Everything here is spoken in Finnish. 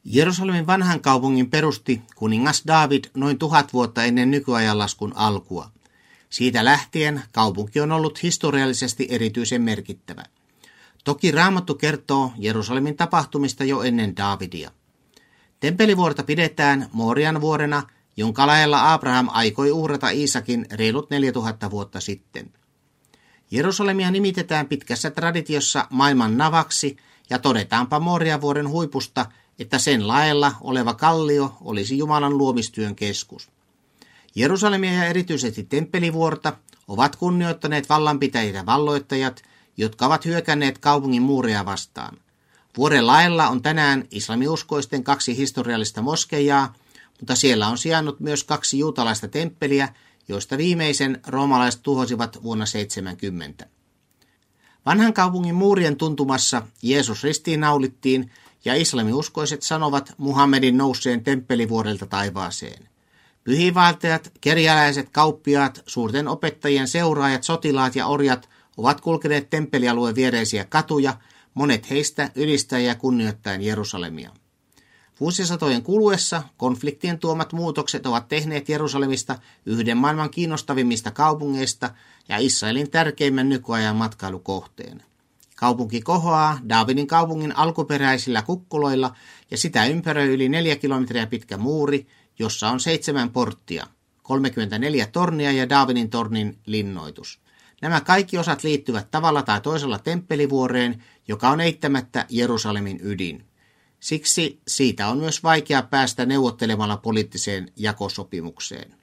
Jerusalemin vanhan kaupungin perusti kuningas Daavid noin 1000 vuotta ennen nykyajanlaskun alkua. Siitä lähtien kaupunki on ollut historiallisesti erityisen merkittävä. Toki Raamattu kertoo Jerusalemin tapahtumista jo ennen Daavidia. Temppelivuorta pidetään Moorian vuorena, jonka lailla Abraham aikoi uhrata Iisakin reilut 4000 vuotta sitten. Jerusalemia nimitetään pitkässä traditiossa maailman navaksi ja todetaanpa Moorian vuoren huipusta, että sen laella oleva kallio olisi Jumalan luomistyön keskus. Jerusalemia ja erityisesti temppelivuorta ovat kunnioittaneet vallanpitäjät ja valloittajat, jotka ovat hyökänneet kaupungin muureja vastaan. Vuoren laella on tänään islamiuskoisten 2 historiallista moskeijaa, mutta siellä on sijainnut myös 2 juutalaista temppeliä, joista viimeisen roomalaiset tuhosivat vuonna 70. Vanhan kaupungin muurien tuntumassa Jeesus ristiinnaulittiin ja islamiuskoiset sanovat Muhammedin nousseen temppelivuorelta taivaaseen. Pyhiinvaeltajat, kerjäläiset, kauppiaat, suurten opettajien seuraajat, sotilaat ja orjat ovat kulkeneet temppelialueen viereisiä katuja, monet heistä ylistäen ja kunnioittaen Jerusalemia. Vuosisatojen kuluessa konfliktien tuomat muutokset ovat tehneet Jerusalemista yhden maailman kiinnostavimmista kaupungeista ja Israelin tärkeimmän nykyajan matkailukohteen. Kaupunki kohoaa Daavidin kaupungin alkuperäisillä kukkuloilla ja sitä ympäröi yli 4 kilometriä pitkä muuri, jossa on 7 porttia, 34 tornia ja Daavidin tornin linnoitus. Nämä kaikki osat liittyvät tavalla tai toisella temppelivuoreen, joka on eittämättä Jerusalemin ydin. Siksi siitä on myös vaikea päästä neuvottelemalla poliittiseen jakosopimukseen.